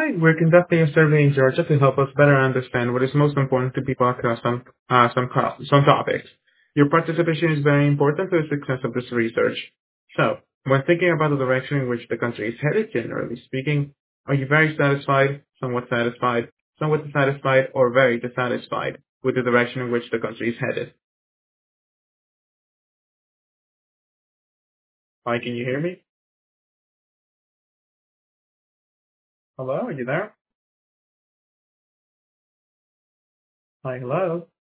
Hi, we're conducting a survey in Georgia to help us better understand what is most important to people across some topics. Your participation is very important to the success of this research. So, when thinking about the direction in which the country is headed, generally speaking, are you very satisfied, somewhat dissatisfied, or very dissatisfied with the direction in which the country is headed? Hi, can you hear me? Hello, are you there? Hi, hello.